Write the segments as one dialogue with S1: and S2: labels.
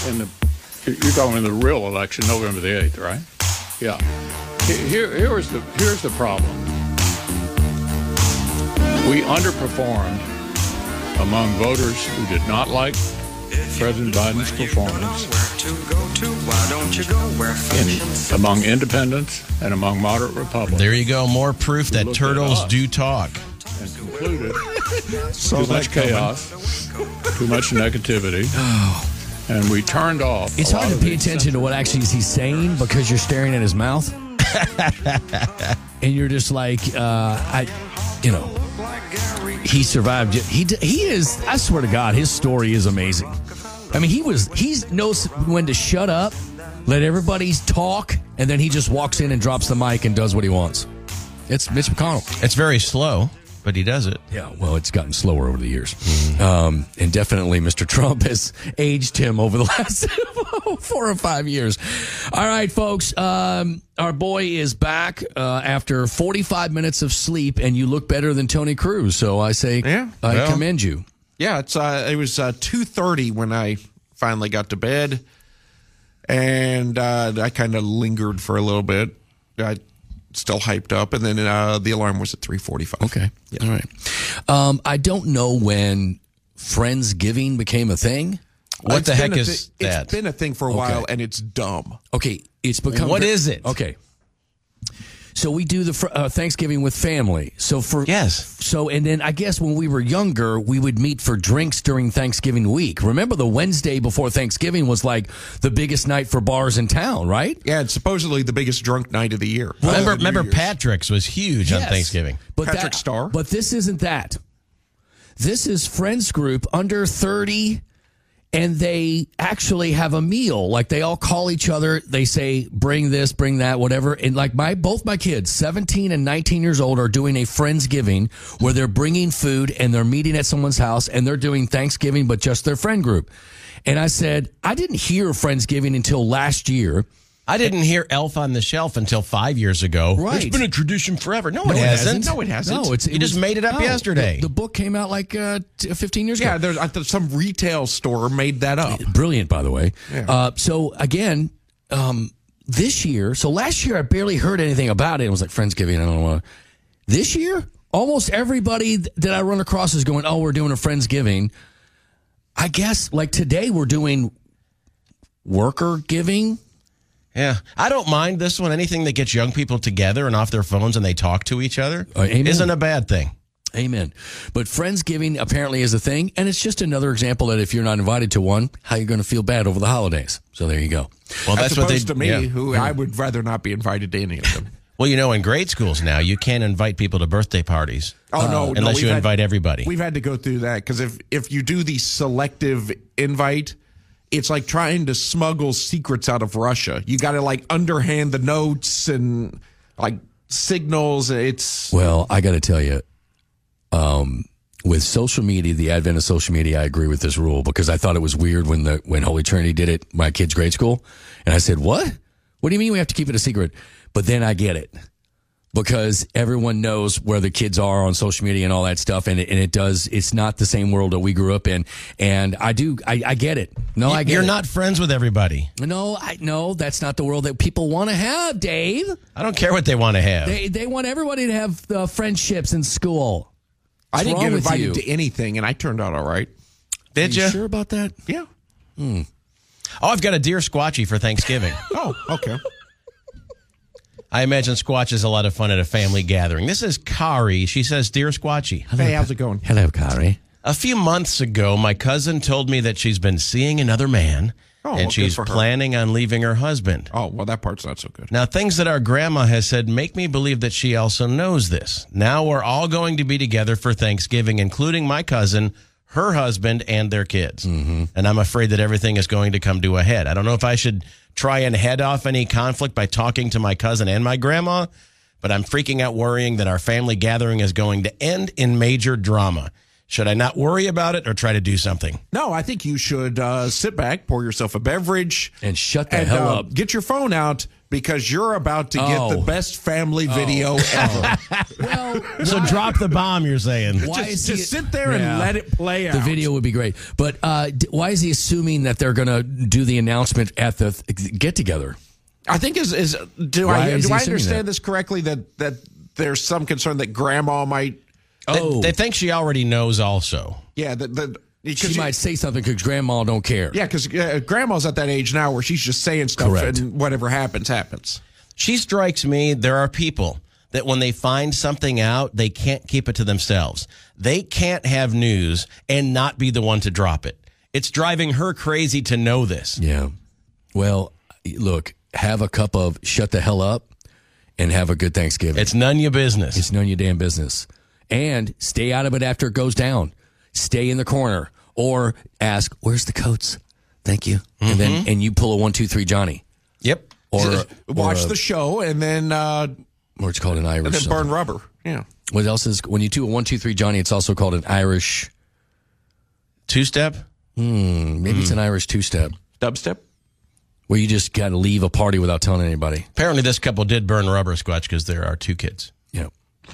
S1: you're talking in the real election, November the 8th, right? Yeah. Here's the problem. We underperformed among voters who did not like President Biden's performance among independents and among moderate Republicans.
S2: There you go. More proof that turtles do talk.
S1: And concluded too much chaos, too much negativity. And we turned off.
S3: It's hard to pay attention to what actually he's saying because you're staring at his mouth. And you're just like, he survived. He is, I swear to God, his story is amazing. I mean, he knows when to shut up, let everybody talk, and then he just walks in and drops the mic and does what he wants. It's Mitch McConnell.
S2: It's very slow, but he does it.
S3: Yeah, well, it's gotten slower over the years. And definitely Mr. Trump has aged him over the last 4 or 5 years. All right, folks, our boy is back after 45 minutes of sleep, and you look better than Tony Cruz. So I say I commend you.
S4: Yeah, it was 2:30 when I finally got to bed, and I kind of lingered for a little bit. I still hyped up, and then the alarm was at 3:45.
S3: Okay, yeah. All right. I don't know when Friendsgiving became a thing.
S2: What the heck is that?
S4: It's been a thing for a while, and it's dumb.
S3: Okay, it's become.
S2: What is it?
S3: Okay. So we do the Thanksgiving with family. And then I guess when we were younger, we would meet for drinks during Thanksgiving week. Remember the Wednesday before Thanksgiving was like the biggest night for bars in town, right?
S4: Yeah, it's supposedly the biggest drunk night of the year.
S2: Remember Patrick's was huge on Thanksgiving.
S4: Patrick Star.
S3: But this isn't that. This is friends group under 30. And they actually have a meal. Like they all call each other. They say, bring this, bring that, whatever. And like both my kids, 17 and 19 years old, are doing a Friendsgiving where they're bringing food and they're meeting at someone's house and they're doing Thanksgiving, but just their friend group. And I said, I didn't hear Friendsgiving until last year.
S2: I didn't hear Elf on the Shelf until 5 years ago.
S3: Right.
S2: It's been a tradition forever. No, it hasn't.
S4: No, it hasn't.
S3: No,
S2: you just made it up yesterday.
S3: The book came out like 15 years ago.
S4: Yeah, some retail store made that up.
S3: Brilliant, by the way.
S4: Yeah.
S3: So, again, this year, so last year I barely heard anything about it. It was like Friendsgiving. I don't know. This year, almost everybody that I run across is going, we're doing a Friendsgiving. I guess, like today, we're doing worker giving.
S2: Yeah, I don't mind this one. Anything that gets young people together and off their phones and they talk to each other isn't a bad thing.
S3: Amen. But Friendsgiving apparently is a thing, and it's just another example that if you're not invited to one, how you're going to feel bad over the holidays. So there you go.
S4: Well, that's what they to me, who I would rather not be invited to any of them.
S2: Well, in grade schools now, you can't invite people to birthday parties. Unless you invite everybody.
S4: We've had to go through that because if you do the selective invite, it's like trying to smuggle secrets out of Russia. You got to like underhand the notes and like signals.
S3: Well, I got to tell you, with social media, the advent of social media, I agree with this rule because I thought it was weird when Holy Trinity did it, my kid's grade school, and I said, "What? What do you mean we have to keep it a secret?" But then I get it. Because everyone knows where the kids are on social media and all that stuff, and it's not the same world that we grew up in, and I get it. No, I get it.
S2: You're not friends with everybody.
S3: No, that's not the world that people want to have, Dave.
S2: I don't care what they want to have.
S3: They want everybody to have friendships in school.
S4: I didn't get invited to anything, and I turned out all right.
S2: Did you?
S3: Sure about that?
S4: Yeah.
S2: Oh, I've got a deer squatchy for Thanksgiving.
S4: Oh, okay.
S2: I imagine squatch is a lot of fun at a family gathering. This is Kari. She says, "Dear Squatchy."
S4: Hey, how's it going?
S3: Hello, Kari.
S2: A few months ago, my cousin told me that she's been seeing another man, and she's planning on leaving her husband.
S4: Oh, well, that part's not so good.
S2: Now, things that our grandma has said make me believe that she also knows this. Now we're all going to be together for Thanksgiving, including my cousin, her husband, and their kids. Mm-hmm. And I'm afraid that everything is going to come to a head. I don't know if I should try and head off any conflict by talking to my cousin and my grandma, but I'm freaking out worrying that our family gathering is going to end in major drama. Should I not worry about it or try to do something?
S4: No, I think you should sit back, pour yourself a beverage.
S3: And shut the hell up.
S4: Get your phone out. because you're about to get the best family video ever.
S3: Well,
S2: So drop the bomb, you're saying.
S3: why is he,
S4: Just sit there and let it play out.
S3: The video would be great. But why is he assuming that they're going to do the announcement at the get-together?
S4: I think do
S3: Why
S4: I
S3: is he assuming
S4: understand
S3: that?
S4: this correctly that there's some concern that grandma might
S2: They think she already knows also.
S3: She might say something because grandma don't care.
S4: Yeah, because grandma's at that age now where she's just saying stuff
S3: Correct.
S4: and whatever happens.
S2: She strikes me, there are people that when they find something out, they can't keep it to themselves. They can't have news and not be the one to drop it. It's driving her crazy to know this.
S3: Yeah. Well, look, have a cup of shut the hell up and have a good Thanksgiving.
S2: It's none of your business.
S3: It's none of your damn business. And stay out of it after it goes down. Stay in the corner or ask, where's the coats? Thank you. And you pull a 1, 2, 3 Johnny.
S2: Yep.
S3: Or
S4: Watch the show and then
S3: or it's called an Irish.
S4: and then
S3: something.
S4: burn rubber. Yeah.
S3: What else is when you do a 1, 2, 3 Johnny? It's also called an Irish.
S2: Two-step?
S3: Maybe it's an Irish two-step
S4: Dubstep.
S3: where you just got to leave a party without telling anybody.
S2: Apparently this couple did burn rubber, Squatch, because there are 2 kids.
S3: Yeah.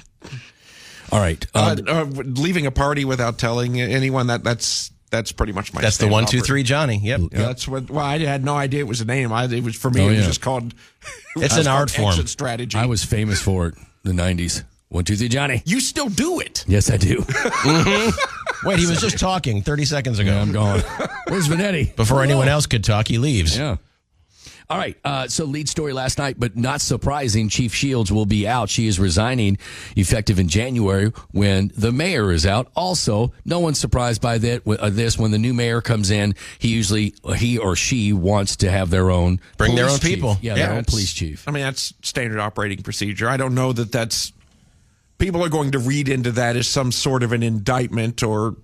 S3: All right.
S4: Leaving a party without telling anyone that's pretty much my.
S2: That's the
S4: standard
S2: 1, 2,
S4: operating.
S2: 3 Johnny. Yep.
S4: Yeah, that's what. Well, I had no idea it was a name. It was for me.
S3: Oh,
S4: It was
S3: yeah.
S4: just called.
S2: It's an art form.
S4: Exit strategy.
S3: I was famous for it in the 90s. 1, 2, 3 Johnny.
S4: You still do it.
S3: Yes, I do.
S2: Wait, he was just talking 30 seconds ago.
S3: Yeah, I'm gone. Where's Vanetti?
S2: Before anyone else could talk, he leaves.
S3: Yeah. All right. So lead story last night, but not surprising. Chief Shields will be out. She is resigning effective in January when the mayor is out. Also, no one's surprised by this. When the new mayor comes in, he or she wants to have their own
S2: Bring their
S3: police
S2: own
S3: chief.
S2: people.
S3: Yeah,
S2: Yeah,
S3: their own
S2: it's-
S3: police chief.
S4: I mean, that's standard operating procedure. I don't know that's. People are going to read into that as some sort of an indictment or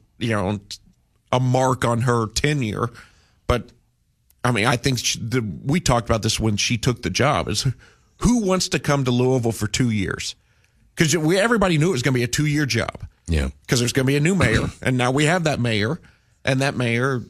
S4: a mark on her tenure, but. I mean, I think we talked about this when she took the job. Is who wants to come to Louisville for 2 years? Because everybody knew it was going to be a 2-year job.
S3: Yeah.
S4: Because there's going to be a new mayor, and now we have that mayor, and that mayor,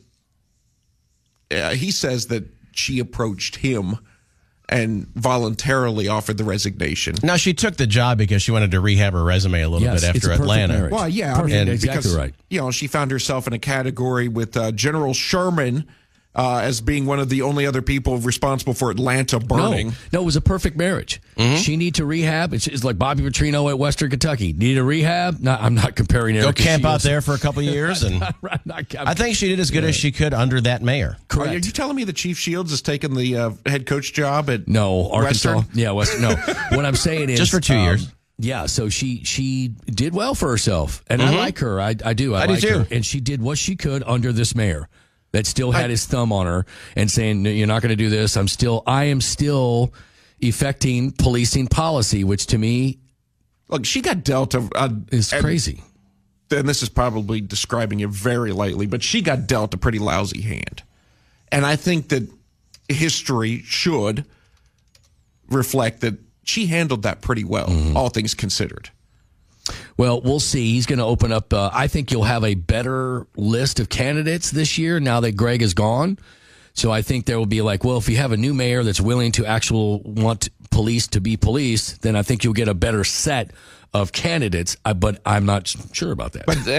S4: he says that she approached him and voluntarily offered the resignation.
S2: Now, she took the job because she wanted to rehab her resume a little
S3: Yes,
S2: bit
S3: it's a
S2: after
S3: perfect
S2: Atlanta.
S3: marriage.
S4: Well, yeah,
S3: Perfect.
S4: I mean,
S3: Exactly
S4: because,
S3: right.
S4: she found herself in a category with General Sherman as being one of the only other people responsible for Atlanta burning.
S3: No, it was a perfect marriage. She need to rehab. It's like Bobby Petrino at Western Kentucky. Need a rehab? No, I'm not comparing
S2: Go
S3: Erica
S2: camp out
S3: Shields.
S2: there for a couple of years. And I think she did as good as she could under that mayor.
S4: Are you telling me that Chief Shields has taken the head coach job at
S3: No, Arkansas.
S4: Western?
S3: Yeah, Western. No, what I'm saying is
S2: Just for 2 years.
S3: Yeah, so she did well for herself, and I like her. I do. I
S2: do
S3: like
S2: too.
S3: her, and she did what she could under this mayor that still had his thumb on her and saying, "No, you're not going to do this. I am still effecting policing policy," which to me
S4: Look, she got dealt
S3: is crazy.
S4: And this is probably describing it very lightly, but she got dealt a pretty lousy hand. And I think that history should reflect that she handled that pretty well, all things considered.
S3: Well, we'll see. He's going to open up. I think you'll have a better list of candidates this year now that Greg is gone. So I think there will be like, well, if you have a new mayor that's willing to want police to be police, then I think you'll get a better set of candidates. But I'm not sure about that.
S4: But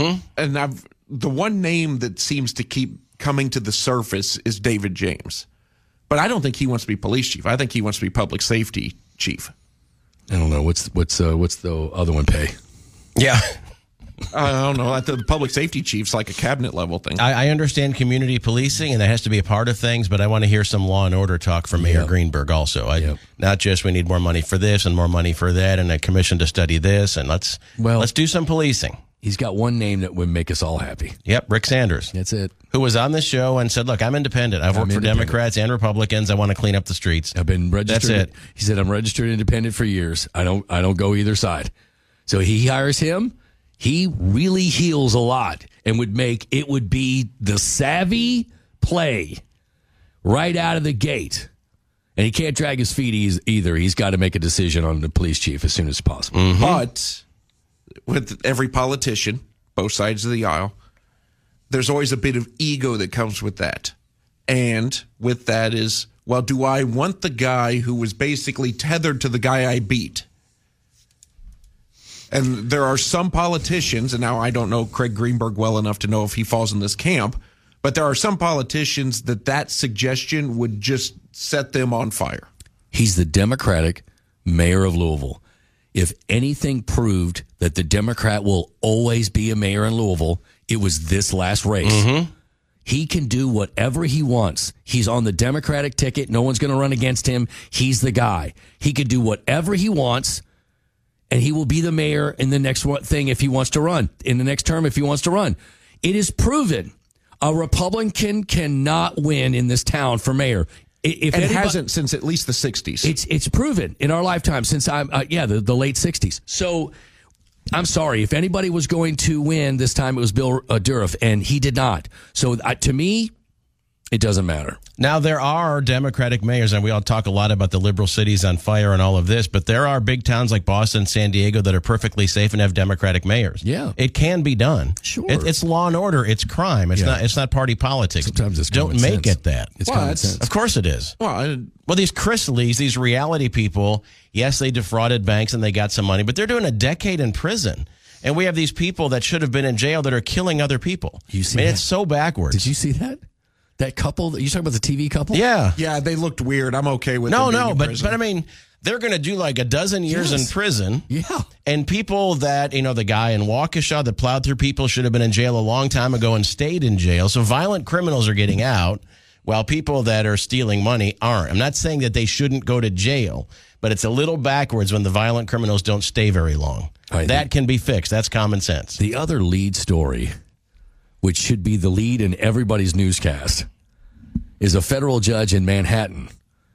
S4: the one name that seems to keep coming to the surface is David James. But I don't think he wants to be police chief. I think he wants to be public safety chief.
S3: I don't know what's the other one pay.
S2: Yeah.
S4: I don't know. The public safety chief's like a cabinet level thing.
S2: I understand community policing, and that has to be a part of things, but I want to hear some law and order talk from Mayor Greenberg also. Not just we need more money for this and more money for that and a commission to study this, and let's do some policing.
S3: He's got one name that would make us all happy.
S2: Yep, Rick Sanders.
S3: That's it.
S2: Who was on this show and said, look, I'm independent. I've worked for Democrats and Republicans. I want to clean up the streets.
S3: I've been registered.
S2: That's it.
S3: He said, I'm registered independent for years. I don't go either side. So he hires him. He really heals a lot and would be the savvy play right out of the gate. And he can't drag his feet either. He's got to make a decision on the police chief as soon as possible.
S4: But with every politician, both sides of the aisle, there's always a bit of ego that comes with that. And with that is, well, do I want the guy who was basically tethered to the guy I beat? And there are some politicians, and now I don't know Craig Greenberg well enough to know if he falls in this camp, but there are some politicians that suggestion would just set them on fire.
S3: He's the Democratic mayor of Louisville. If anything proved that the Democrat will always be a mayor in Louisville, it was this last race. Mm-hmm. He can do whatever he wants. He's on the Democratic ticket. No one's going to run against him. He's the guy. He can do whatever he wants, and he will be the mayor in the next thing if he wants to run, in the next term if he wants to run. It is proven a Republican cannot win in this town for mayor. If
S4: it hasn't since at least the 60s.
S3: It's proven in our lifetime since the late 60s. So I'm sorry. If anybody was going to win this time, it was Bill Dourif, and he did not. So to me, it doesn't matter.
S2: Now, there are Democratic mayors, and we all talk a lot about the liberal cities on fire and all of this, but there are big towns like Boston, San Diego that are perfectly safe and have Democratic mayors.
S3: Yeah.
S2: It can be done.
S3: Sure.
S2: It's law and order. It's crime. It's not party politics.
S3: Sometimes it's
S2: Don't make it that.
S3: It's common sense.
S2: Of course it is. Well, these Chrisleys, these reality people, yes, they defrauded banks and they got some money, but they're doing a decade in prison. And we have these people that should have been in jail that are killing other people. It's so backwards.
S3: Did you see that? That couple, you talking about the TV couple?
S2: Yeah.
S4: Yeah, they looked weird. I'm okay with
S2: but I mean, they're going to do like a dozen years in prison.
S3: Yeah.
S2: And people that, the guy in Waukesha that plowed through people should have been in jail a long time ago and stayed in jail. So violent criminals are getting out while people that are stealing money aren't. I'm not saying that they shouldn't go to jail, but it's a little backwards when the violent criminals don't stay very long. That can be fixed. That's common sense.
S3: The other lead story, which should be the lead in everybody's newscast, is a federal judge in Manhattan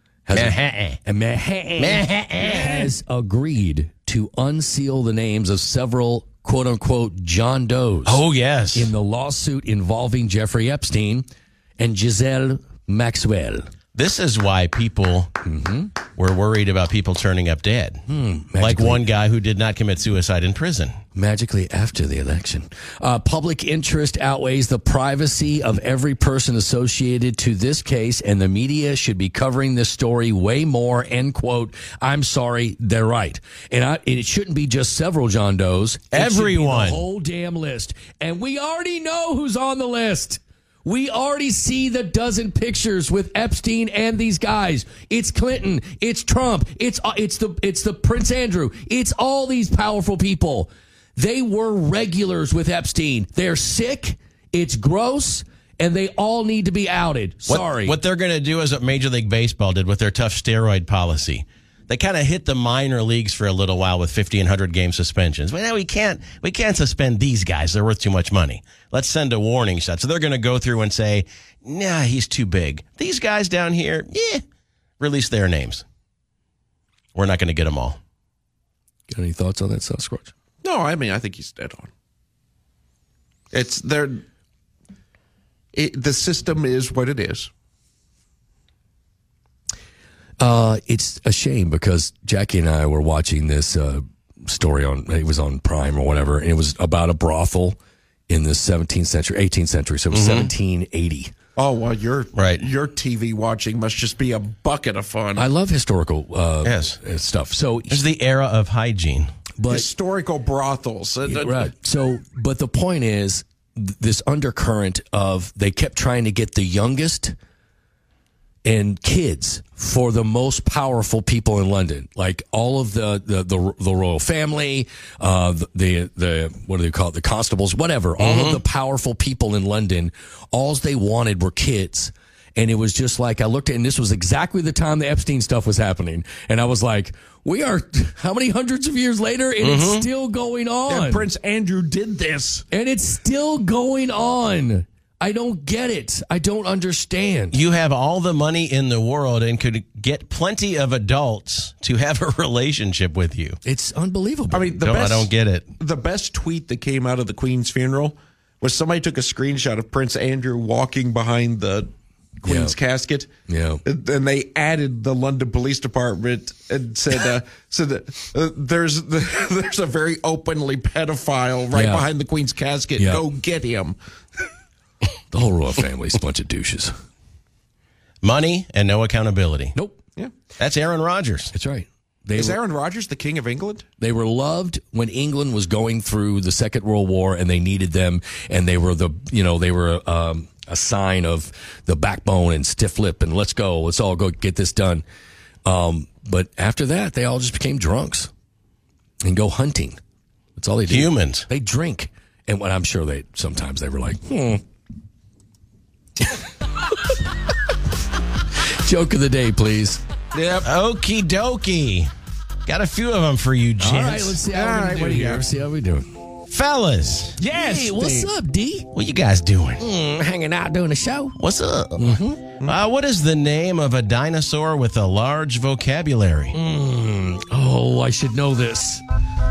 S3: has agreed to unseal the names of several quote-unquote John Does.
S2: Oh, yes.
S3: In the lawsuit involving Jeffrey Epstein and Giselle Maxwell.
S2: This is why people were worried about people turning up dead. Like one guy who did not commit suicide in prison.
S3: Magically after the election. Public interest outweighs the privacy of every person associated to this case, and the media should be covering this story way more, end quote. I'm sorry, they're right. And it shouldn't be just several John Does.
S2: Everyone.
S3: The whole damn list. And we already know who's on the list. We already see the dozen pictures with Epstein and these guys. It's Clinton. It's Trump. It's the Prince Andrew. It's all these powerful people. They were regulars with Epstein. They're sick. It's gross. And they all need to be outed. Sorry.
S2: What they're going to do is what Major League Baseball did with their tough steroid policy. They kind of hit the minor leagues for a little while with 50 and 100 game suspensions. Well, we can't suspend these guys. They're worth too much money. Let's send a warning shot. So they're going to go through and say, nah, he's too big. These guys down here, release their names. We're not going to get them all.
S3: Got any thoughts on that, Sasquatch?
S4: No, I mean, I think he's dead on. The system is what it is.
S3: It's a shame because Jackie and I were watching this story it was on Prime or whatever, and it was about a brothel in the 17th century, 18th century, so it was 1780.
S4: Oh, well, your TV watching must just be a bucket of fun.
S3: I love historical stuff. So
S2: it's the era of hygiene.
S4: But historical brothels.
S3: Right. So, but the point is this undercurrent of they kept trying to get the youngest and kids for the most powerful people in London, like all of the royal family, the what do they call it, the constables, whatever. All of the powerful people in London, all they wanted were kids. And it was just like, I looked at, and this was exactly the time the Epstein stuff was happening. And I was like, we are how many hundreds of years later, and it's still going on.
S4: Yeah, Prince Andrew did this.
S3: And it's still going on. I don't get it. I don't understand.
S2: You have all the money in the world and could get plenty of adults to have a relationship with you.
S3: It's unbelievable.
S4: I mean,
S2: I don't get it.
S4: The best tweet that came out of the Queen's funeral was somebody took a screenshot of Prince Andrew walking behind the Queen's casket.
S3: Yeah.
S4: And they added the London Police Department and said, there's a very openly pedophile right behind the Queen's casket. Yeah. Go get him.
S3: The whole royal family's a bunch of douches.
S2: Money and no accountability.
S3: Nope.
S4: Yeah.
S2: That's Aaron Rodgers.
S3: That's right.
S4: Is Aaron Rodgers the king of England?
S3: They were loved when England was going through the Second World War, and they needed them, and they were a sign of the backbone and stiff lip, and let's all go get this done. But after that, they all just became drunks and go hunting. That's all they do.
S2: Humans.
S3: They drink, and what I'm sure sometimes they were like, Joke of the day, please.
S2: Yep. Okie dokie. Got a few of them for you, gents.
S3: All right, let's see how we do here. See how we doing.
S2: Fellas.
S3: Yes. Hey, what's up, D?
S2: What you guys doing?
S3: Hanging out doing a show.
S2: What's up? What is the name of a dinosaur with a large vocabulary?
S3: Oh, I should know this.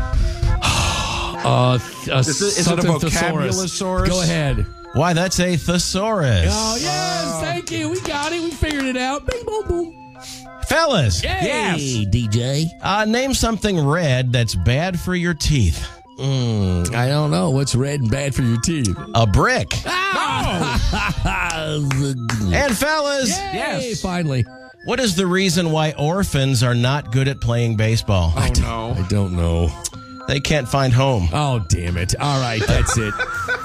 S4: Is it a vocabulosaurus?
S3: Go ahead.
S2: Why, that's a thesaurus.
S3: Oh, yes. Thank you. We got it. We figured it out. Bing, boom, boom.
S2: Fellas.
S3: Hey, DJ.
S2: Name something red that's bad for your teeth.
S3: I don't know. What's red and bad for your teeth?
S2: A brick.
S3: Oh!
S2: And fellas.
S3: Yes. Finally.
S2: What is the reason why orphans are not good at playing baseball?
S4: Oh, no.
S3: I don't know.
S2: They can't find home.
S3: Oh, damn it. All right, that's it.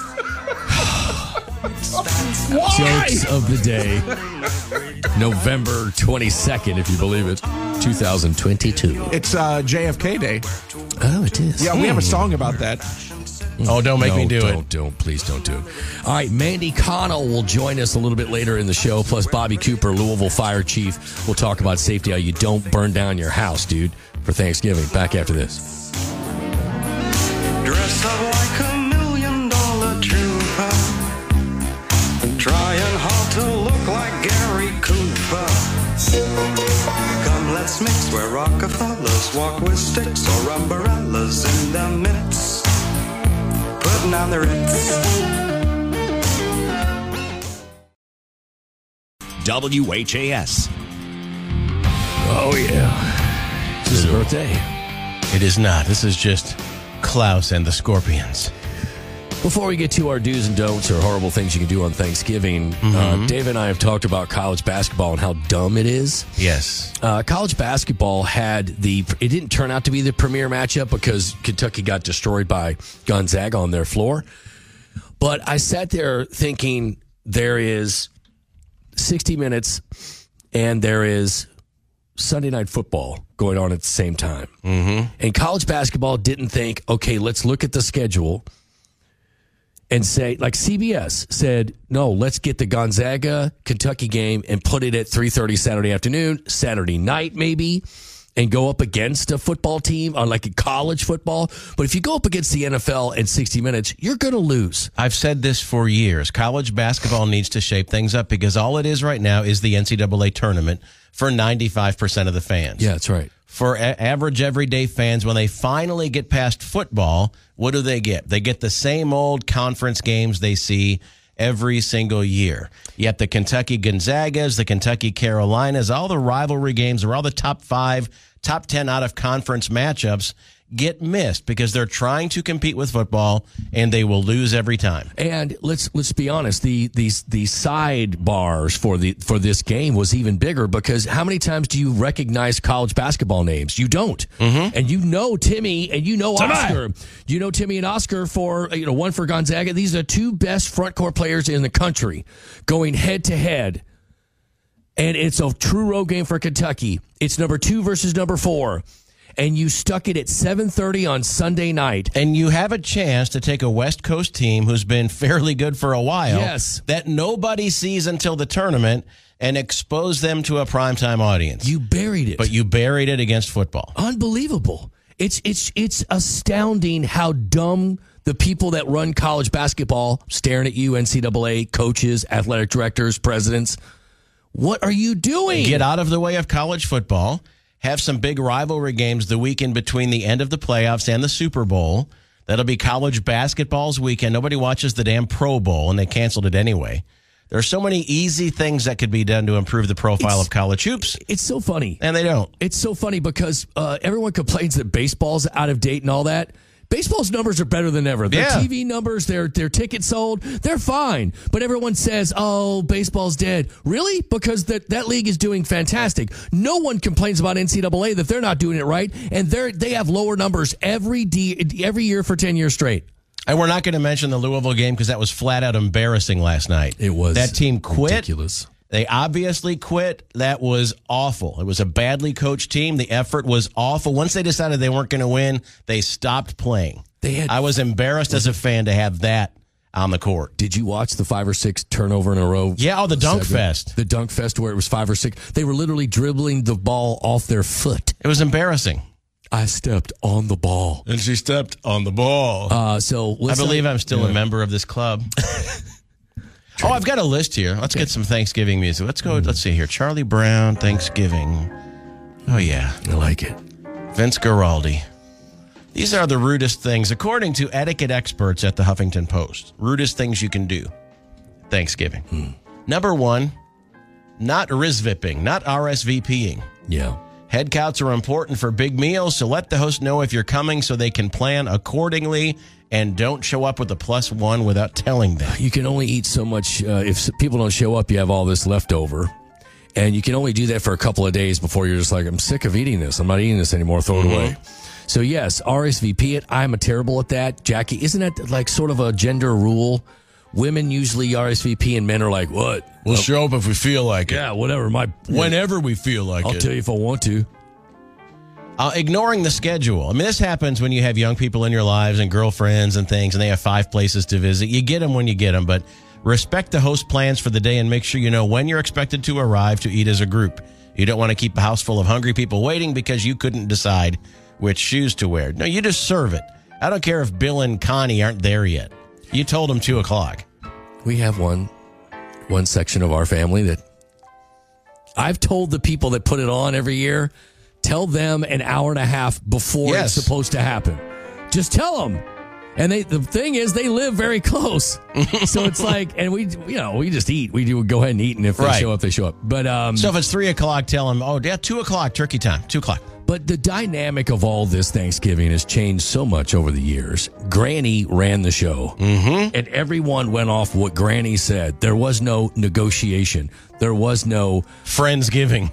S3: Jokes of the day. November 22nd, if you believe it. 2022.
S4: It's JFK Day.
S3: Oh, it is.
S4: Yeah, we have a song about that.
S2: Oh, don't make me do it.
S3: Please don't do it. All right, Mandy Connell will join us a little bit later in the show, plus Bobby Cooper, Louisville Fire Chief. We'll talk about safety, how you don't burn down your house, dude, for Thanksgiving. Back after this.
S5: Dress up like $1 million trooper, trying hard to look like Gary Cooper. Come, let's mix where Rockefellers walk with sticks or umbrellas in the midst, putting on the Ritz.
S6: WHAS.
S3: Oh, yeah. It's his birthday.
S2: It is not. This is just Klaus and the Scorpions.
S3: Before we get to our do's and don'ts or horrible things you can do on Thanksgiving, Dave and I have talked about college basketball and how dumb it is.
S2: Yes.
S3: College basketball it didn't turn out to be the premier matchup because Kentucky got destroyed by Gonzaga on their floor. But I sat there thinking there is 60 Minutes and there is Sunday Night Football going on at the same time. And college basketball didn't think, okay, let's look at the schedule and say, like CBS said, no, let's get the Gonzaga-Kentucky game and put it at 3:30 Saturday afternoon, Saturday night maybe, and go up against a football team on like a college football. But if you go up against the NFL in 60 Minutes, you're going to lose.
S2: I've said this for years. College basketball needs to shape things up because all it is right now is the NCAA tournament for 95% of the fans.
S3: Yeah, that's right.
S2: For average everyday fans, when they finally get past football, what do? They get the same old conference games they see every single year. Yet the Kentucky Gonzagas, the Kentucky Carolinas, all the rivalry games or all the top 5, top 10 out of conference matchups get missed because they're trying to compete with football and they will lose every time.
S3: And let's be honest, the sidebars for this game was even bigger because how many times do you recognize college basketball names? You don't. And you know Timmy and you know Oscar. You know Timmy and Oscar for one for Gonzaga. These are the two best front court players in the country going head to head. And it's a true road game for Kentucky. It's number 2 versus number 4. And you stuck it at 7:30 on Sunday night.
S2: And you have a chance to take a West Coast team who's been fairly good for a while.
S3: Yes.
S2: That nobody sees until the tournament and expose them to a primetime audience.
S3: You buried it.
S2: But you buried it against football.
S3: Unbelievable. It's astounding how dumb the people that run college basketball, staring at you, NCAA, coaches, athletic directors, presidents. What are you doing?
S2: Get out of the way of college football. Have some big rivalry games the weekend between the end of the playoffs and the Super Bowl. That'll be college basketball's weekend. Nobody watches the damn Pro Bowl, and they canceled it anyway. There are so many easy things that could be done to improve the profile of college hoops.
S3: It's so funny.
S2: And they don't.
S3: It's so funny because everyone complains that baseball's out of date and all that. Baseball's numbers are better than ever. Their
S2: Yeah.
S3: TV numbers, their tickets sold, they're fine. But everyone says, "Oh, baseball's dead." Really? Because that league is doing fantastic. No one complains about NCAA that they're not doing it right, and they have lower numbers every year for 10 years straight.
S2: And we're not going to mention the Louisville game because that was flat out embarrassing last night.
S3: It was.
S2: That team quit.
S3: Ridiculous.
S2: They obviously quit. That was awful. It was a badly coached team. The effort was awful. Once they decided they weren't going to win, they stopped playing. I was embarrassed as a fan to have that on the court.
S3: Did you watch the 5 or 6 turnover in a row?
S2: Yeah, the dunk fest.
S3: The dunk fest where it was 5 or 6. They were literally dribbling the ball off their foot.
S2: It was embarrassing.
S3: I stepped on the ball.
S2: And she stepped on the ball.
S3: I
S2: believe I'm still a member of this club. Oh, I've got a list here. Let's get some Thanksgiving music. Let's go. Let's see here. Charlie Brown, Thanksgiving. Oh, yeah.
S3: I like it.
S2: Vince Guaraldi. These are the rudest things, according to etiquette experts at the Huffington Post. Rudest things you can do. Thanksgiving. Number 1, not RSVPing, not RSVPing.
S3: Yeah.
S2: Head counts are important for big meals, so let the host know if you're coming so they can plan accordingly, and don't show up with a +1 without telling them.
S3: You can only eat so much. If people don't show up, you have all this left over. And you can only do that for a couple of days before you're just like, I'm sick of eating this. I'm not eating this anymore. Throw it away. So, yes, RSVP it. I'm terrible at that. Jackie, isn't that like sort of a gender rule? Women usually RSVP and men are like, what?
S2: We'll show up if we feel like it.
S3: Yeah, whatever.
S2: Whenever we feel like
S3: I'll
S2: it.
S3: tell you if I want to.
S2: Ignoring the schedule. I mean, this happens when you have young people in your lives and girlfriends and things, and they have 5 places to visit. You get them when you get them, but respect the host plans for the day and make sure you know when you're expected to arrive to eat as a group. You don't want to keep a house full of hungry people waiting because you couldn't decide which shoes to wear. No, you just serve it. I don't care if Bill and Connie aren't there yet. You told them 2 o'clock.
S3: We have one section of our family that I've told the people that put it on every year, tell them an hour and a half before it's supposed to happen. Just tell them. And the thing is, they live very close. So it's like, and we just eat. We do go ahead and eat, and if they show up, they show up. But
S2: so if it's 3 o'clock, tell them, 2 o'clock, turkey time, 2 o'clock.
S3: But the dynamic of all this Thanksgiving has changed so much over the years. Granny ran the show, and everyone went off what Granny said. There was no negotiation. There was no
S2: Friendsgiving.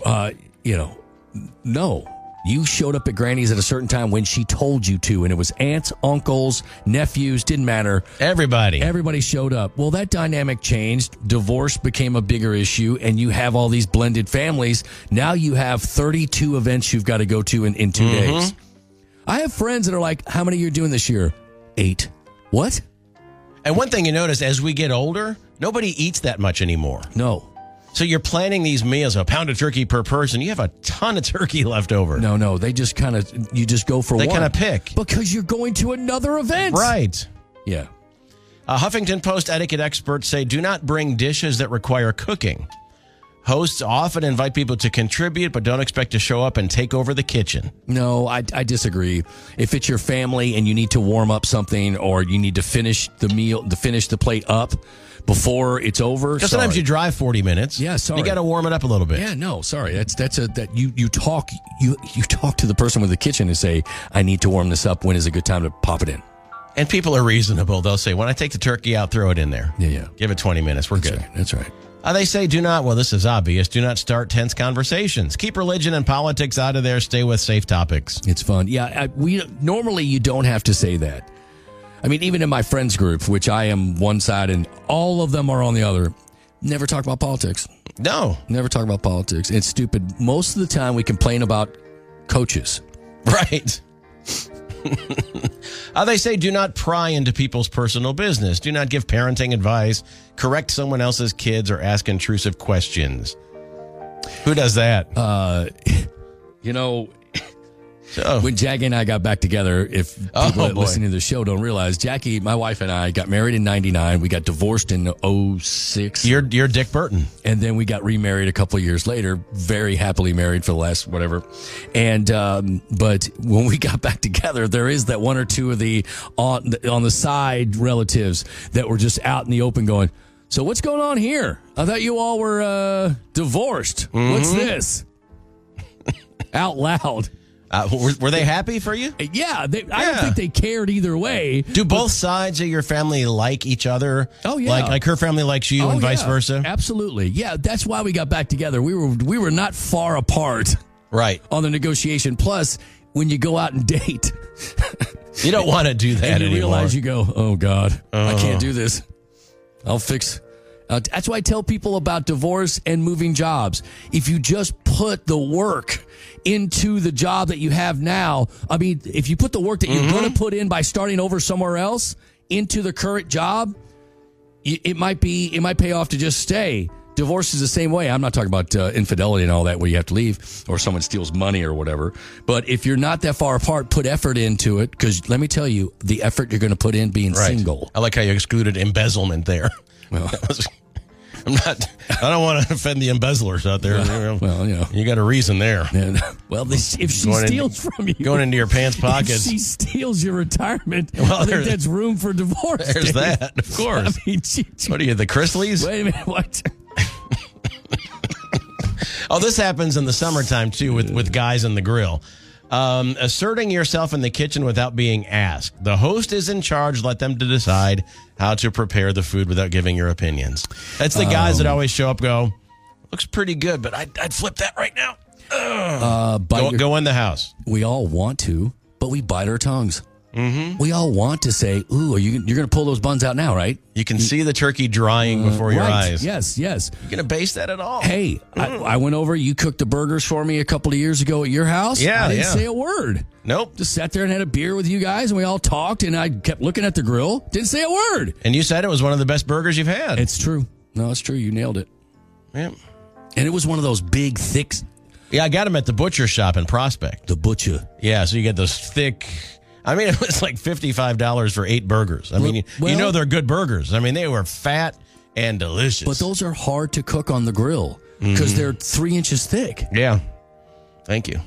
S3: No. You showed up at Granny's at a certain time when she told you to, and it was aunts, uncles, nephews, didn't matter. Everybody showed up. Well, that dynamic changed. Divorce became a bigger issue, and you have all these blended families. Now you have 32 events you've got to go to in 2 days. I have friends that are like, how many you're doing this year? 8. What?
S2: And one thing you notice, as we get older, nobody eats that much anymore.
S3: No.
S2: So you're planning these meals, a pound of turkey per person. You have a ton of turkey left over.
S3: No. They just you just go for one.
S2: They kind of pick.
S3: Because you're going to another event.
S2: Right.
S3: Yeah.
S2: Huffington Post etiquette experts say do not bring dishes that require cooking. Hosts often invite people to contribute, but don't expect to show up and take over the kitchen.
S3: No, I disagree. If it's your family and you need to warm up something, or you need to finish the meal, to finish the plate up before it's over.
S2: Because sometimes you drive 40 minutes.
S3: Yeah, sorry.
S2: You got to warm it up a little bit.
S3: Yeah, no, sorry. You talk to the person with the kitchen and say, I need to warm this up. When is a good time to pop it in?
S2: And people are reasonable. They'll say, when I take the turkey out, throw it in there.
S3: Yeah.
S2: Give it 20 minutes. We're good.
S3: That's right.
S2: They say this is obvious, do not start tense conversations. Keep religion and politics out of there. Stay with safe topics.
S3: It's fun. Yeah, normally you don't have to say that. I mean, even in my friends group, which I am one side and all of them are on the other, never talk about politics.
S2: No.
S3: Never talk about politics. It's stupid. Most of the time we complain about coaches.
S2: Right. They say do not pry into people's personal business. Do not give parenting advice, correct someone else's kids, or ask intrusive questions. Who does that? When Jackie and I got back together, if people listening to the show don't realize, Jackie, my wife, and I got married in 99. We got divorced in 06. You're Dick Burton.
S3: And then we got remarried a couple of years later, very happily married for the last whatever. And but when we got back together, there is that one or two of the on the side relatives that were just out in the open going, so what's going on here? I thought you all were divorced. What's this? Out loud.
S2: Were they happy for you?
S3: Yeah, I don't think they cared either way.
S2: Do both sides of your family like each other?
S3: Oh, yeah.
S2: Like her family likes you and vice versa?
S3: Absolutely. Yeah, that's why we got back together. We were not far apart
S2: Right.
S3: on the negotiation. Plus, when you go out and date,
S2: You don't want to do that
S3: and you
S2: anymore.
S3: realize you go, oh, God, I can't do this. I'll fix. That's why I tell people about divorce and moving jobs. If you just put the work into the job that you have now, I mean, if you put the work that you're going to put in by starting over somewhere else into the current job, it might pay off to just stay. Divorce is the same way. I'm not talking about infidelity and all that where you have to leave or someone steals money or whatever. But if you're not that far apart, put effort into it, because let me tell you, the effort you're going to put in being single.
S2: I like how you excluded embezzlement there.
S3: Well,
S2: I don't want to offend the embezzlers out there.
S3: Well,
S2: you got a reason there.
S3: And, well, if she steals from you,
S2: going into your pants pockets,
S3: if she steals your retirement,
S2: Well,
S3: I think that's room for divorce.
S2: there's
S3: Dave.
S2: that, of course.
S3: I mean,
S2: What are you, the Chrisleys?
S3: wait a minute, what?
S2: Oh, this happens in the summertime, too, with guys in the grill. Asserting yourself in the kitchen without being asked. The host is in charge. Let them to decide how to prepare the food without giving your opinions. That's the guys that always show up, go, looks pretty good, but I'd flip that right now. Go in the house.
S3: We all want to, but we bite our tongues. Mm-hmm. We all want to say, ooh, you're going to pull those buns out now, right?
S2: You can see the turkey drying before your
S3: right.
S2: eyes.
S3: Yes.
S2: You going to base that at all?
S3: Hey, I went over, you cooked the burgers for me a couple of years ago at your house.
S2: Yeah,
S3: I didn't say a word.
S2: Nope.
S3: Just sat there and had a beer with you guys, and we all talked, and I kept looking at the grill. Didn't say a word.
S2: And you said it was one of the best burgers you've had.
S3: It's true. No, it's true. You nailed it.
S2: Yeah.
S3: And it was one of those big, thick...
S2: Yeah, I got them at the butcher shop in Prospect.
S3: The butcher.
S2: Yeah, so you get those thick... I mean, it was like $55 for 8 burgers. I mean,
S3: well,
S2: you know they're good burgers. I mean, they were fat and delicious.
S3: But those are hard to cook on the grill because they're 3 inches thick.
S2: Yeah. Thank you.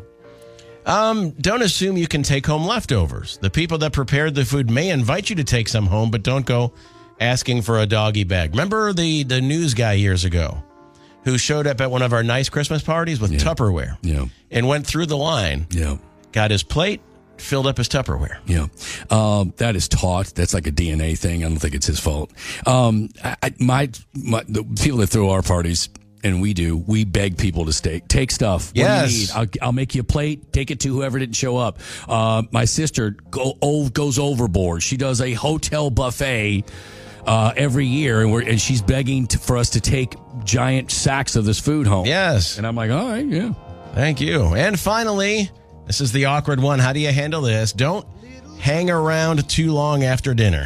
S2: Don't assume you can take home leftovers. The people that prepared the food may invite you to take some home, but don't go asking for a doggy bag. Remember the news guy years ago who showed up at one of our nice Christmas parties with Tupperware and went through the line, got his plate, filled up his Tupperware.
S3: Yeah. That is taught. That's like a DNA thing. I don't think it's his fault. The people that throw our parties, and we beg people to take stuff. What do you need? I'll make you a plate. Take it to whoever didn't show up. My sister goes overboard. She does a hotel buffet every year, and she's begging for us to take giant sacks of this food home.
S2: Yes.
S3: And I'm like, all right, yeah.
S2: Thank you. And finally, this is the awkward one. How do you handle this? Don't hang around too long after dinner.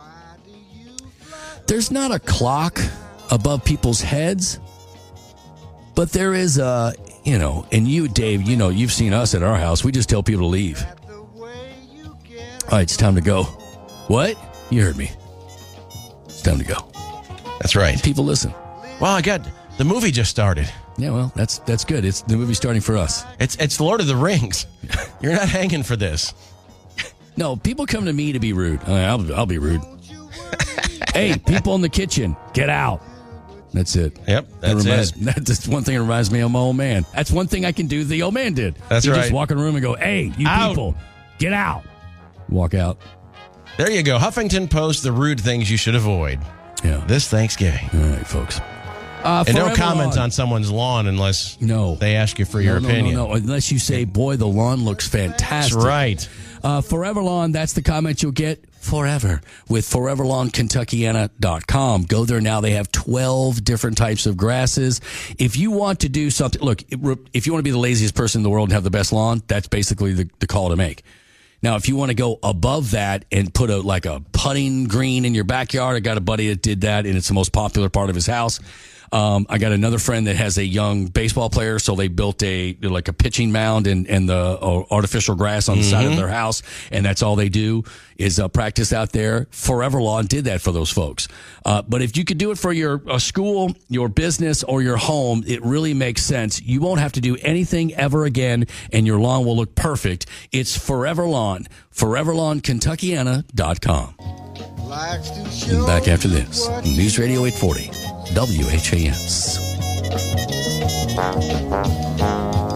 S3: There's not a clock above people's heads, but there is and you, Dave, you've seen us at our house. We just tell people to leave. All right, it's time to go. What? You heard me. It's time to go.
S2: That's right.
S3: People listen.
S2: Well, the movie just started.
S3: Yeah, well, that's good. It's the movie starting for us.
S2: It's Lord of the Rings. You're not hanging for this.
S3: No, people come to me to be rude. I'll be rude. Hey, people in the kitchen, get out. That's it.
S2: Yep, that's it.
S3: That's one thing that reminds me of my old man. That's one thing I can do the old man did.
S2: That's right.
S3: Just walk in the room and go, hey, you
S2: out.
S3: people, get out. Walk out.
S2: There you go. Huffington Post, the rude things you should avoid.
S3: Yeah.
S2: This Thanksgiving.
S3: All right, folks.
S2: And don't comment on someone's lawn unless they ask you for your opinion.
S3: No, unless you say, boy, the lawn looks fantastic.
S2: That's right.
S3: Forever Lawn, that's the comment you'll get forever with foreverlawnkentuckiana.com. Go there now. They have 12 different types of grasses. If you want to do something, look, if you want to be the laziest person in the world and have the best lawn, that's basically the call to make. Now, if you want to go above that and put a putting green in your backyard, I got a buddy that did that, and it's the most popular part of his house. I got another friend that has a young baseball player, so they built a pitching mound and the artificial grass on the side of their house, and that's all they do is practice out there. Forever Lawn did that for those folks. But if you could do it for your school, your business, or your home, it really makes sense. You won't have to do anything ever again, and your lawn will look perfect. It's Forever Lawn. foreverlawnkentuckiana.com. And back after this, News Radio 840, WHAS.